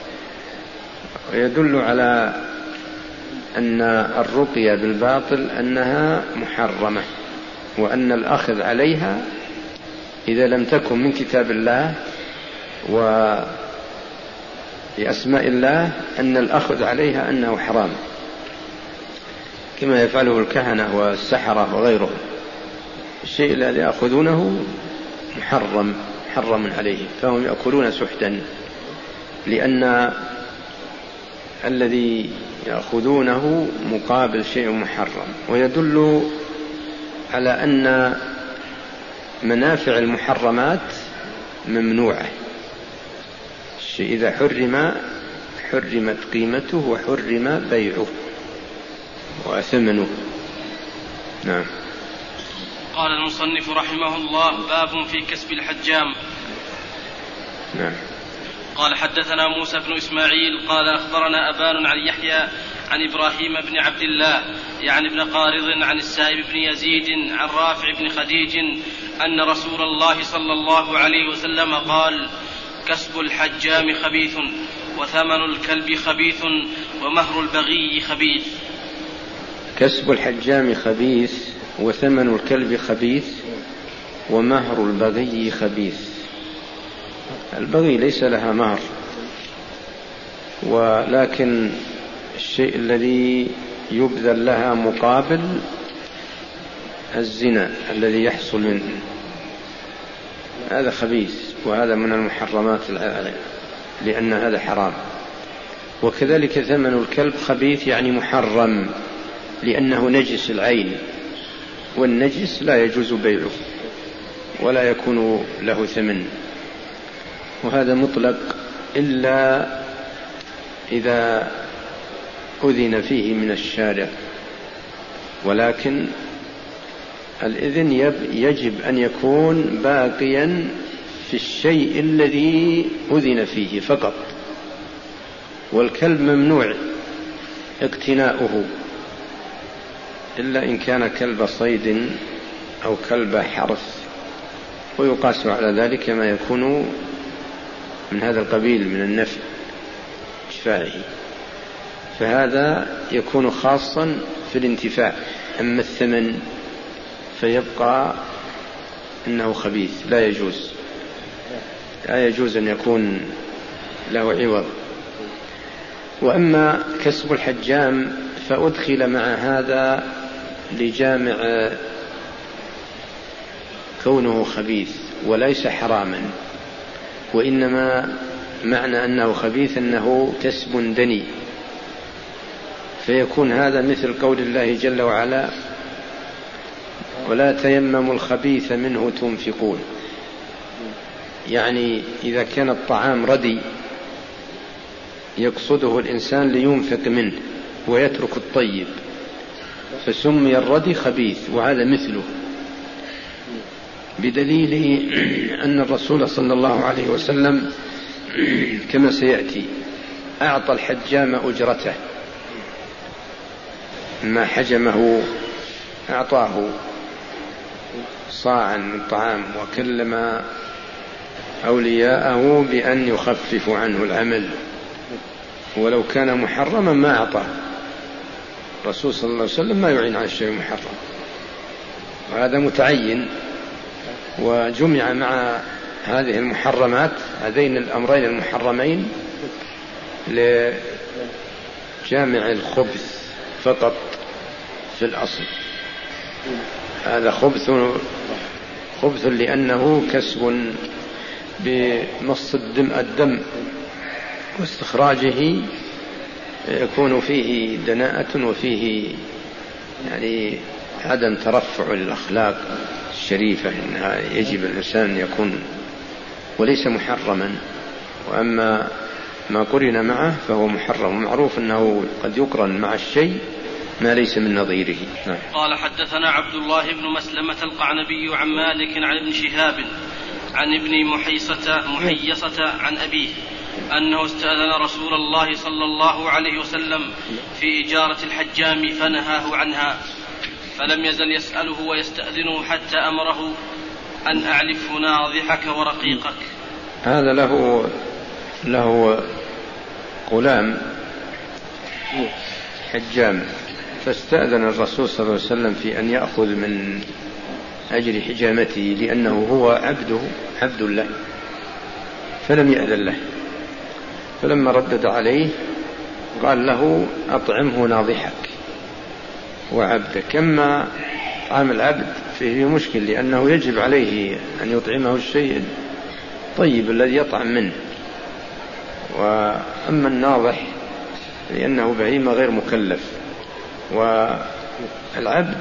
ويدل على أن الرقية بالباطل أنها محرمة، وأن الأخذ عليها إذا لم تكن من كتاب الله وبأسماء الله أن الأخذ عليها أنه حرام، كما يفعله الكهنة والسحرة وغيرهم. الشيء الذي يأخذونه محرم محرم عليهم، فهم يأكلون سحتا، لأن الذي يأخذونه مقابل شيء محرم. ويدل على أن منافع المحرمات ممنوعة، الشيء إذا حرم حرمت قيمته وحرم بيعه وثمنه. نعم. قال المصنف رحمه الله: باب في كسب الحجام. نعم. قال حدثنا موسى بن إسماعيل قال أخبرنا أبان عن يحيى عن إبراهيم بن عبد الله يعني ابن قارض عن السائب بن يزيد عن رافع بن خديج أن رسول الله صلى الله عليه وسلم قال: كسب الحجام خبيث، وثمن الكلب خبيث، ومهر البغي خبيث. كسب الحجام خبيث، وثمن الكلب خبيث، ومهر البغي خبيث. البغي ليس لها مهر، ولكن الشيء الذي يبذل لها مقابل الزنا الذي يحصل منه هذا خبيث، وهذا من المحرمات لأن هذا حرام. وكذلك ثمن الكلب خبيث يعني محرم، لأنه نجس العين، والنجس لا يجوز بيعه ولا يكون له ثمن، وهذا مطلق إلا إذا أذن فيه من الشارع، ولكن الإذن يجب أن يكون باقيا في الشيء الذي أذن فيه فقط. والكلب ممنوع اقتناؤه إلا إن كان كلب صيد أو كلب حرث، ويقاس على ذلك ما يكون من هذا القبيل من النفع شفائه، فهذا يكون خاصا في الانتفاع. أما الثمن فيبقى أنه خبيث، لا يجوز لا يجوز أن يكون له عوض. وأما كسب الحجام فأدخل مع هذا لجامع كونه خبيث وليس حراما، وإنما معنى أنه خبيث أنه كسب دني، فيكون هذا مثل قول الله جل وعلا: ولا تيمموا الخبيث منه تنفقون. يعني إذا كان الطعام ردي يقصده الإنسان لينفق منه ويترك الطيب، فسمي الردي خبيث، وهذا مثله، بدليل أن الرسول صلى الله عليه وسلم كما سيأتي أعطى الحجام أجرته، ما حجمه أعطاه صاعا من طعام، وكلم أولياءه بأن يخففوا عنه العمل، ولو كان محرما ما أعطاه. الرسول صلى الله عليه وسلم ما يعين على الشيء المحرم، وهذا متعين. وجمع مع هذه المحرمات هذين الأمرين المحرمين لجامع الخبث فقط في الأصل. هذا خبث خبث لأنه كسب بمص الدم, الدم واستخراجه يكون فيه دناءة وفيه يعني عدم ترفع الأخلاق الشريفة، إنها يجب الإنسان أن يكون وليس محرما. وأما ما قرن معه فهو محرم. معروف أنه قد يقرن مع الشيء ما ليس من نظيره. نعم. قال حدثنا عبد الله بن مسلمة القعنبي عن مالك عن ابن شهاب عن ابن محيصة, محيصة عن أبيه أنه استأذن رسول الله صلى الله عليه وسلم في إجارة الحجام فنهاه عنها، فلم يزل يسأله ويستأذنه حتى أمره أن أعلف ناضحك ورقيقك. هذا له له غلام حجام، فاستأذن الرسول صلى الله عليه وسلم في أن يأخذ من أجل حجامته لأنه هو عبده عبد الله، فلم يأذن له. فلما ردد عليه قال له أطعمه ناضحك وعبدك. كما طعام العبد فيه مشكل، لأنه يجب عليه أن يطعمه الشيء طيب الذي يطعم منه، وأما الناضح لأنه بهيمة غير مكلف، والعبد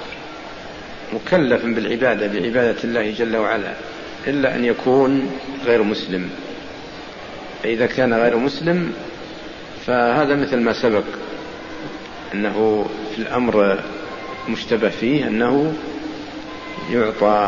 مكلف بالعبادة بعبادة الله جل وعلا إلا أن يكون غير مسلم. فإذا كان غير مسلم فهذا مثل ما سبق أنه في الأمر مشتبه فيه أنه يعطى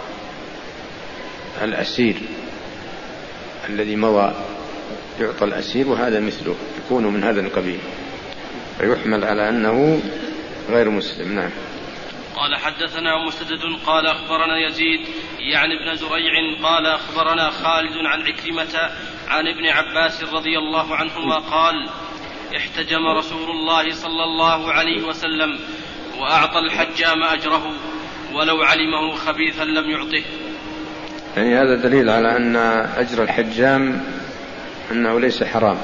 الأسير الذي مضى، يعطى الأسير وهذا مثله يكون من هذا القبيل، فيحمل على أنه غير مسلم. نعم. قال حدثنا مسدد قال أخبرنا يزيد يعني ابن زريع قال أخبرنا خالد عن عكرمة عن ابن عباس رضي الله عنهما قال احتجم رسول الله صلى الله عليه وسلم وأعطى الحجام أجره ولو علمه خبيثا لم يعطه. يعني هذا دليل على أن أجر الحجام أنه ليس حرام،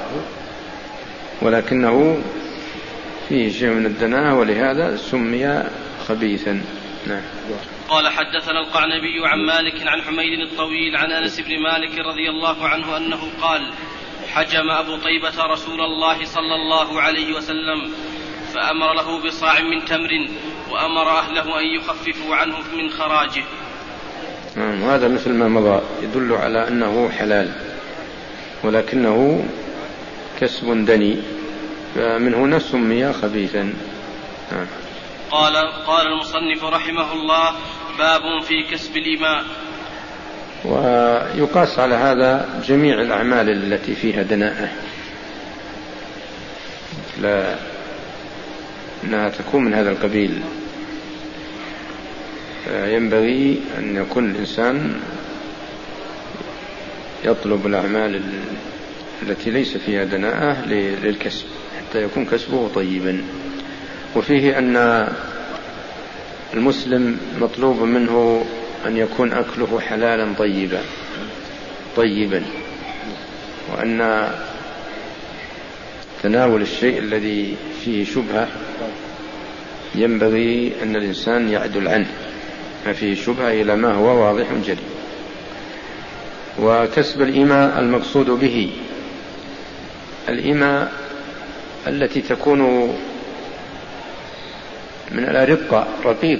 ولكنه فيه شيء من الدناءة ولهذا سمي خبيثا. نعم. قال حدثنا القعنبي عن مالك عن حميد الطويل عن أنس بن مالك رضي الله عنه أنه قال حجم أبو طيبة رسول الله صلى الله عليه وسلم فأمر له بصاع من تمر وأمر أهله أن يخففوا عنه من خراجه. نعم. وهذا مثل ما مضى يدل على أنه حلال، ولكنه كسب دني، فمن هنا سمي خبيثا. نعم. قال قال المصنف رحمه الله باب في كسب الإماء. ويقاس على هذا جميع الأعمال التي فيها دناءة، لا أنها تكون من هذا القبيل. ينبغي أن يكون الإنسان يطلب الأعمال التي ليس فيها دناءة للكسب حتى يكون كسبه طيبا. وفيه أن المسلم مطلوب منه أن يكون أكله حلالا طيبا طيبا وأن تناول الشيء الذي فيه شبهة ينبغي أن الإنسان يعدل عنه، ما فيه شبهة إلى ما هو واضح جلي. وكسب الإماء المقصود به الإماء التي تكون من الأرقة رقيق،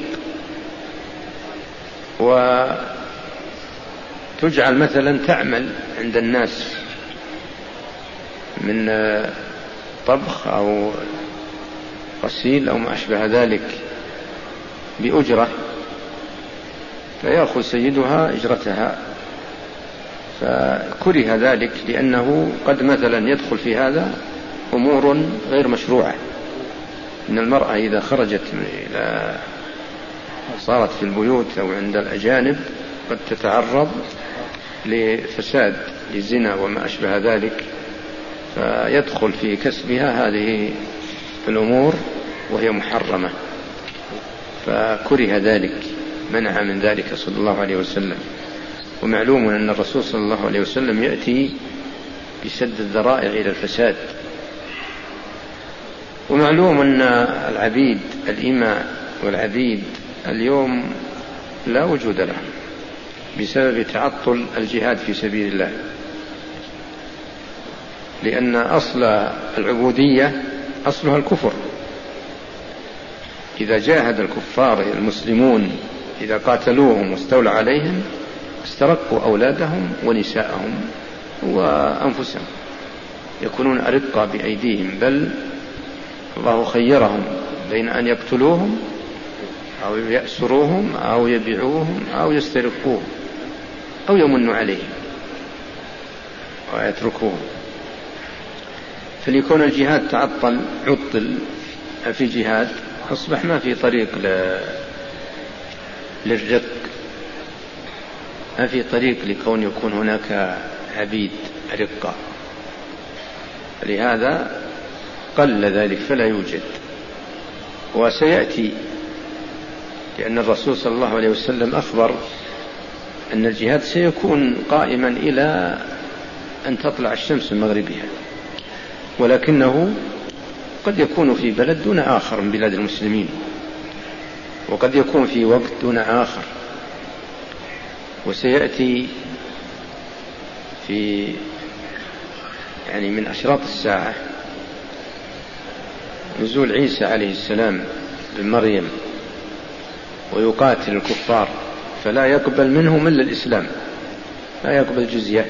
وتجعل مثلا تعمل عند الناس من طبخ أو غسيل أو ما أشبه ذلك بأجرة، فيأخذ سيدها أجرتها. فكره ذلك لأنه قد مثلا يدخل في هذا أمور غير مشروعة. إن المرأة إذا خرجت إلى صارت في البيوت أو عند الأجانب قد تتعرض لفساد للزنا وما أشبه ذلك، فيدخل في كسبها هذه الأمور وهي محرمة، فكره ذلك، منع من ذلك صلى الله عليه وسلم. ومعلوم أن الرسول صلى الله عليه وسلم يأتي بسد الذرائع إلى الفساد. ومعلوم أن العبيد الإماء والعبيد اليوم لا وجود لهم بسبب تعطل الجهاد في سبيل الله، لأن أصل العبودية أصلها الكفر. إذا جاهد الكفار المسلمون إذا قاتلوهم واستولى عليهم استرقوا أولادهم ونساءهم وأنفسهم، يكونون أرقة بأيديهم، بل الله خيرهم بين أن يقتلوهم أو يأسروهم أو يبيعوهم أو يسترقوهم أو يمنوا عليهم ويتركوهم. فليكون الجهاد تعطل عطل في جهاد، أصبح ما في طريق للرق، ما في طريق لكون يكون هناك عبيد رقة، لهذا قل ذلك فلا يوجد. وسيأتي، لأن الرسول صلى الله عليه وسلم أخبر أن الجهاد سيكون قائما إلى أن تطلع الشمس من مغربها، ولكنه قد يكون في بلد دون آخر من بلاد المسلمين، وقد يكون في وقت دون آخر. وسيأتي في يعني من أشراط الساعة نزول عيسى عليه السلام بمريم ويقاتل الكفار، فلا يقبل منهم إلا الإسلام، لا يقبل جزية،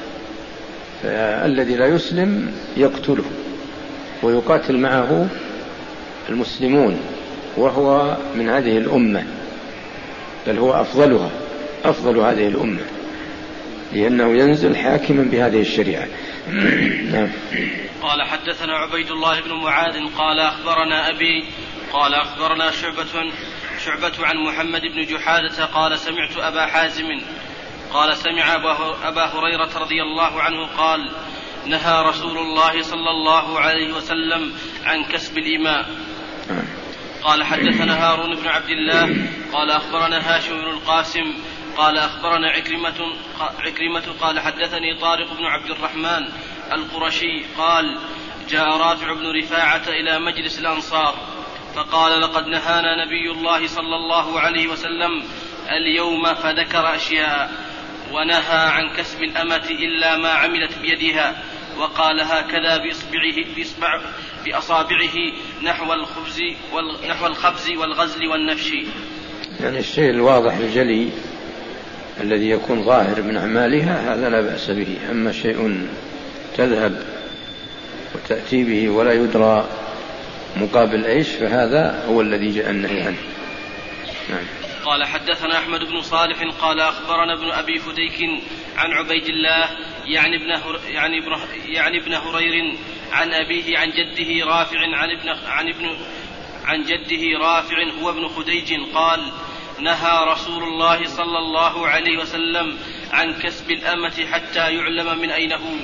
فالذي لا يسلم يقتله ويقاتل معه المسلمون، وهو من هذه الأمة، بل هو أفضلها، أفضل هذه الأمة، لأنه ينزل حاكما بهذه الشريعة. نعم. قال حدثنا عبيد الله بن معاذ قال أخبرنا أبي قال أخبرنا شعبة شعبة عن محمد بن جحادة قال سمعت أبا حازم قال سمع أبا هريرة رضي الله عنه قال نهى رسول الله صلى الله عليه وسلم عن كسب الإماء. قال حدثنا هارون بن عبد الله قال أخبرنا هاشم بن القاسم قال أخبرنا عكرمة عكرمة قال حدثني طارق بن عبد الرحمن القرشي قال جاء رافع بن رفاعة إلى مجلس الأنصار فقال لقد نهانا نبي الله صلى الله عليه وسلم اليوم، فذكر أشياء، ونهى عن كسب الأمة إلا ما عملت بيدها، وقال هكذا بإصبعه بإصبع بأصابعه نحو الخبز نحو الخبز والغزل والنفش. يعني الشيء الواضح الجلي الذي يكون ظاهر من أعمالها هذا لا بأس به، أما شيء تذهب وتأتي به ولا يدرى مقابل إيش فهذا هو الذي جاء النهي عنه. نعم. قال حدثنا أحمد بن صالح قال أخبرنا ابن أبي فديك عن عبيد الله يعني ابن يعني ابن يعني ابن هرير عن أبيه عن جده رافع عن ابن عن ابن عن جده رافع هو ابن خديج قال نهى رسول الله صلى الله عليه وسلم عن كسب الأمة حتى يعلم من أين هو.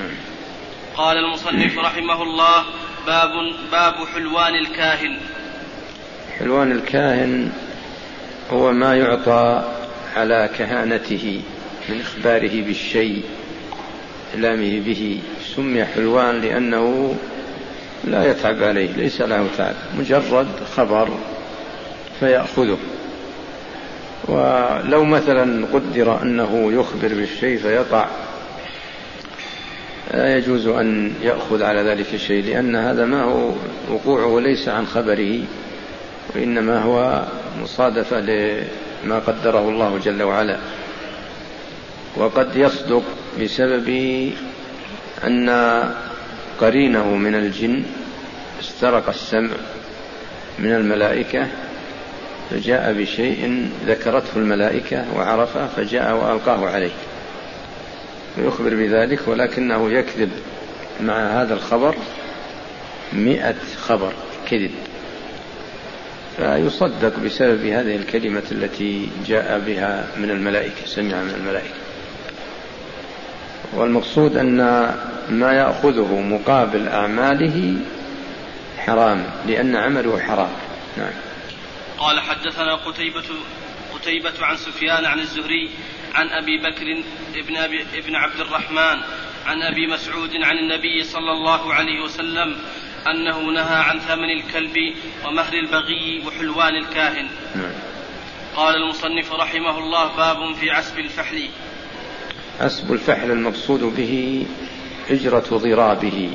قال المصنف رحمه الله باب باب حلوان الكاهن. حلوان الكاهن هو ما يعطى على كهانته من إخباره بالشيء إعلامه به، سمي حلوان لأنه لا يتعب عليه، ليس له تعب، مجرد خبر فيأخذه. ولو مثلا قدر أنه يخبر بالشيء فيطع لا يجوز أن يأخذ على ذلك الشيء، لأن هذا ما هو وقوعه ليس عن خبره، وإنما هو مصادفة لما قدره الله جل وعلا. وقد يصدق بسبب أن قرينه من الجن استرق السمع من الملائكة فجاء بشيء ذكرته الملائكة وعرفه فجاء وألقاه عليه ويخبر بذلك، ولكنه يكذب مع هذا الخبر مئة خبر كذب، فيصدق بسبب هذه الكلمة التي جاء بها من الملائكة، سمع من الملائكة. والمقصود أن ما يأخذه مقابل أعماله حرام، لأن عمله حرام. نعم. قال حدثنا قتيبة قتيبة عن سفيان عن الزهري عن أبي بكر ابن, أبي ابن عبد الرحمن عن أبي مسعود عن النبي صلى الله عليه وسلم أنه نهى عن ثمن الكلب ومهر البغي وحلوان الكاهن. قال المصنف رحمه الله باب في عسب الفحل. عسب الفحل المقصود به إجرة ضرابه،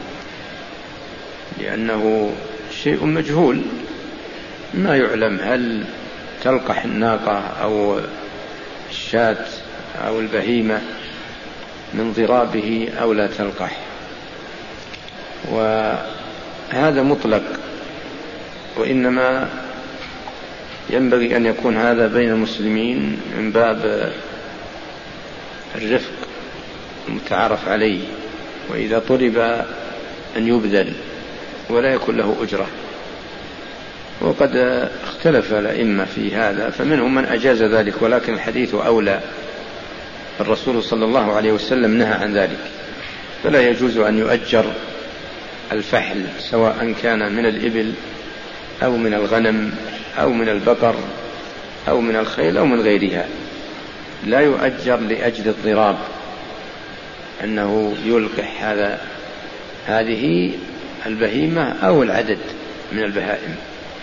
لأنه شيء مجهول ما يعلم هل تلقح الناقة أو الشاة أو البهيمة من ضرابه أو لا تلقح، وهذا مطلق، وإنما ينبغي أن يكون هذا بين المسلمين من باب الرفق المتعارف عليه، وإذا طلب أن يبذل ولا يكون له أجرة. وقد اختلف الأئمة في هذا، فمنهم من أجاز ذلك، ولكن الحديث أولى. الرسول صلى الله عليه وسلم نهى عن ذلك، فلا يجوز أن يؤجر الفحل سواء كان من الإبل أو من الغنم أو من البقر أو من الخيل أو من غيرها، لا يؤجر لأجل الضراب، أنه يلقح هذا هذه البهيمة أو العدد من البهائم.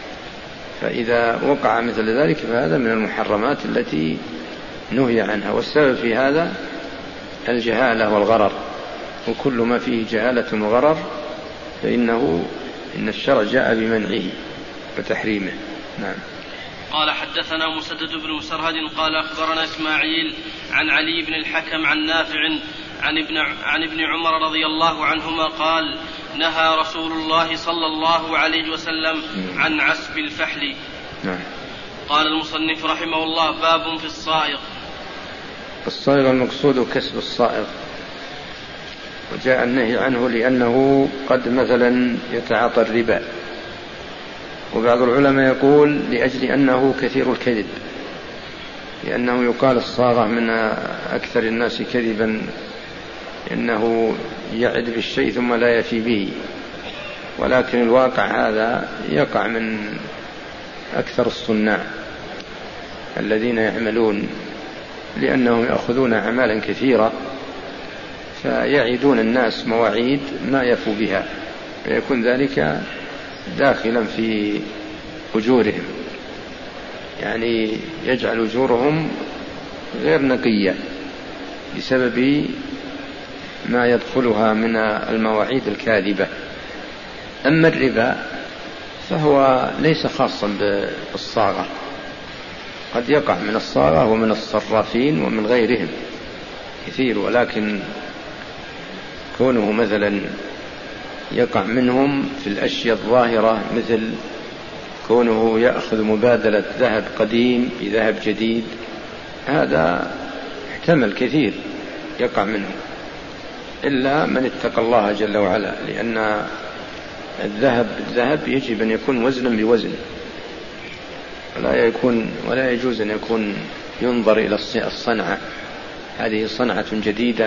فإذا وقع مثل ذلك فهذا من المحرمات التي نهي عنها، والسبب في هذا الجهالة والغرر، وكل ما فيه جهالة وغرر فإنه إن الشرع جاء بمنعه وتحريمه. نعم. قال حدثنا مسدد بن مسرهد قال أخبرنا إسماعيل عن علي بن الحكم عن نافع عن ابن, عن ابن عمر رضي الله عنهما قال نهى رسول الله صلى الله عليه وسلم عن عسب الفحل. نعم. قال المصنف رحمه الله باب في الصائغ. الصائغ المقصود كسب الصائغ، وجاء النهي عنه لأنه قد مثلا يتعاطى الربا، وبعض العلماء يقول لأجل أنه كثير الكذب، لأنه يقال الصاغة من أكثر الناس كذبا، إنه يعد بالشيء ثم لا يفي به، ولكن الواقع هذا يقع من أكثر الصناع الذين يعملون، لأنهم يأخذون أعمالا كثيرة فيعيدون الناس مواعيد ما يفوا بها، فيكون ذلك داخلا في أجورهم، يعني يجعل أجورهم غير نقية بسبب ما يدخلها من المواعيد الكاذبة. أما الربا فهو ليس خاصا بالصاغة، قد يقع من الصاغة ومن الصرافين ومن غيرهم كثير، ولكن كونه مثلا يقع منهم في الأشياء الظاهرة، مثل كونه يأخذ مبادلة ذهب قديم بذهب جديد، هذا احتمل كثير يقع منه، إلا من اتقى الله جل وعلا، لأن الذهب بالذهب يجب أن يكون وزنا بوزن، ولا يكون ولا يجوز أن يكون ينظر إلى الصنعة، هذه صنعة جديدة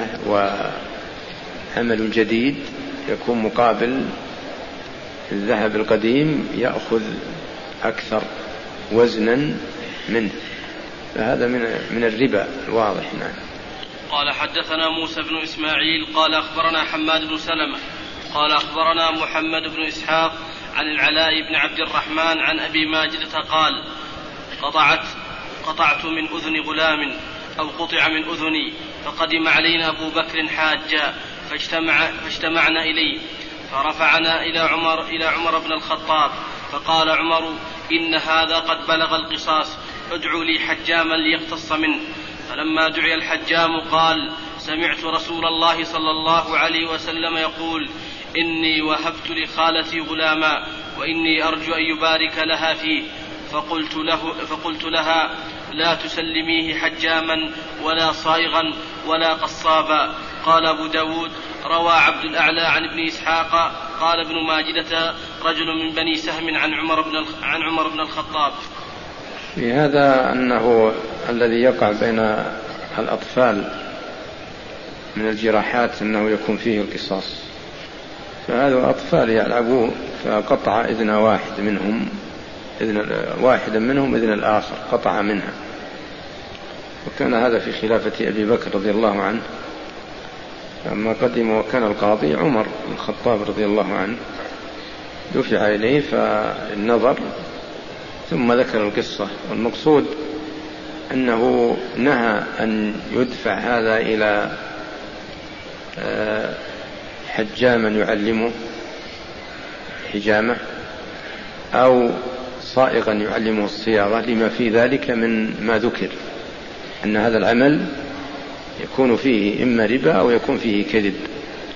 وعمل جديد يكون مقابل الذهب القديم يأخذ أكثر وزنا منه، فهذا من من الربا الواضح. نعم. قال حدثنا موسى بن إسماعيل قال أخبرنا حماد بن سلمة قال أخبرنا محمد بن إسحاق عن العلاء بن عبد الرحمن عن أبي ماجدة قال قطعت قطعت من أذن غلام أو قطع من أذني، فقدم علينا أبو بكر حاجا فاجتمع فاجتمعنا إليه، فرفعنا إلى عمر إلى عمر بن الخطاب، فقال عمر إن هذا قد بلغ القصاص، ادعوا لي حجاما ليقتص منه. فلما دعي الحجام قال سمعت رسول الله صلى الله عليه وسلم يقول إني وهبت لخالتي غلاما وإني أرجو أن يبارك لها فيه، فقلت, له فقلت لها لا تسلميه حجاما ولا صائغا ولا قصابا. قال أبو داود روى عبد الأعلى عن ابن إسحاق قال ابن ماجدة رجل من بني سهم عن عمر بن, عن عمر بن الخطاب. في هذا أنه الذي يقع بين الأطفال من الجراحات أنه يكون فيه القصاص، فهذا أطفال يلعبوا، فقطع إذن واحد منهم إذن واحدا منهم إذن الآخر قطع منها، وكان هذا في خلافة أبي بكر رضي الله عنه. لما قدم وكان القاضي عمر بن الخطاب رضي الله عنه دفع إليه فالنظر ثم ذكر القصة، والمقصود أنه نهى أن يدفع هذا إلى حجاما يعلمه حجامة أو صائغا يعلمه الصياغة، لما في ذلك من ما ذكر أن هذا العمل يكون فيه إما ربا أو يكون فيه كذب،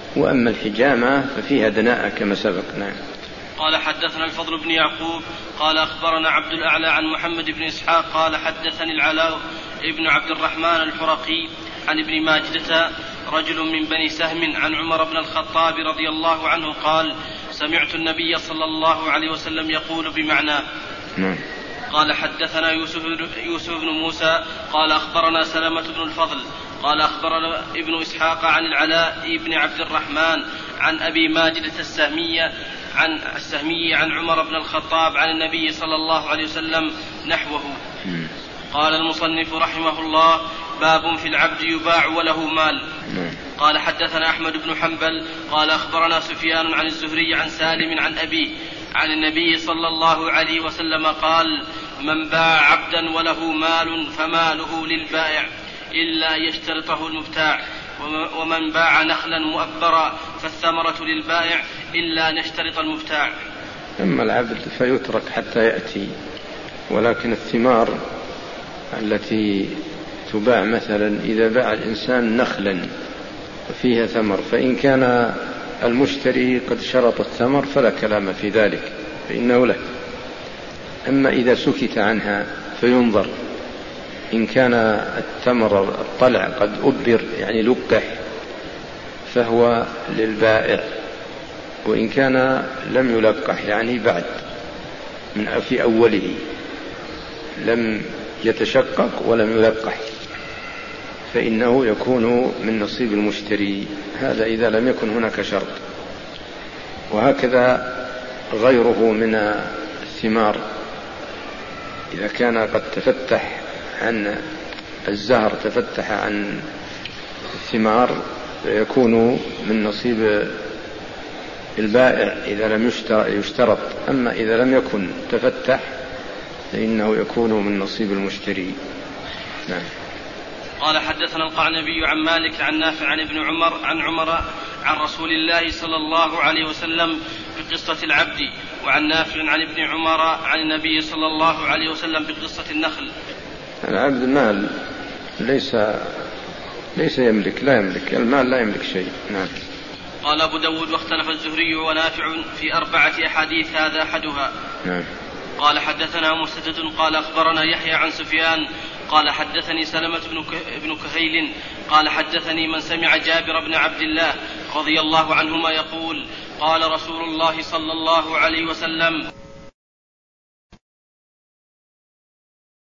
وأما الحجامة ففيها دناءة كما سبق. نعم. قال حدثنا الفضل بن يعقوب قال أخبرنا عبد الأعلى عن محمد بن إسحاق قال حدثني العلاء ابن عبد الرحمن الحرقي عن ابن ماجدة رجل من بني سهم عن عمر بن الخطاب رضي الله عنه قال سمعت النبي صلى الله عليه وسلم يقول بمعناه. نعم. قال حدثنا يوسف, يوسف بن موسى قال أخبرنا سلامة بن الفضل قال أخبرنا ابن إسحاق عن العلاء بن عبد الرحمن عن أبي ماجدة السهمية عن السهمي عن عمر بن الخطاب عن النبي صلى الله عليه وسلم نحوه. قال المصنف رحمه الله باب في العبد يباع وله مال. قال حدثنا أحمد بن حنبل قال أخبرنا سفيان عن الزهري عن سالم عن أبيه عن النبي صلى الله عليه وسلم قال من باع عبدا وله مال فماله للبائع إلا يشترطه المبتاع ومن باع نخلا مؤبرا فالثمرة للبائع إلا نشترط المبتاع. أما العبد فيترك حتى يأتي، ولكن الثمار التي تباع مثلا إذا باع الإنسان نخلا فيها ثمر فإن كان المشتري قد شرط الثمر فلا كلام في ذلك فإنه له. أما إذا سكت عنها فينظر إن كان التمر الطلع قد أبر يعني لقح فهو للبائع، وإن كان لم يلقح يعني بعد من في أوله لم يتشقق ولم يلقح فإنه يكون من نصيب المشتري، هذا إذا لم يكن هناك شرط. وهكذا غيره من الثمار إذا كان قد تفتح عن الزهر تفتح عن الثمار فيكون من نصيب البائع إذا لم يشترط. أما إذا لم يكن تفتح فإنه يكون من نصيب المشتري. نعم. قال حدثنا القعنبي عن مالك عن نافع عن ابن عمر عن عمر عن رسول الله صلى الله عليه وسلم بقصة العبد، وعن نافع عن ابن عمر عن النبي صلى الله عليه وسلم بقصة النخل. العبد مال ليس ليس يملك لا يملك المال لا يملك شيء. نعم. قال أبو داود واختلف الزهري ونافع في أربعة أحاديث هذا أحدها. نعم. قال حدثنا مسدد قال أخبرنا يحيى عن سفيان قال حدثني سلمة بن كهيل قال حدثني من سمع جابر بن عبد الله رضي الله عنهما يقول قال رسول الله صلى الله عليه وسلم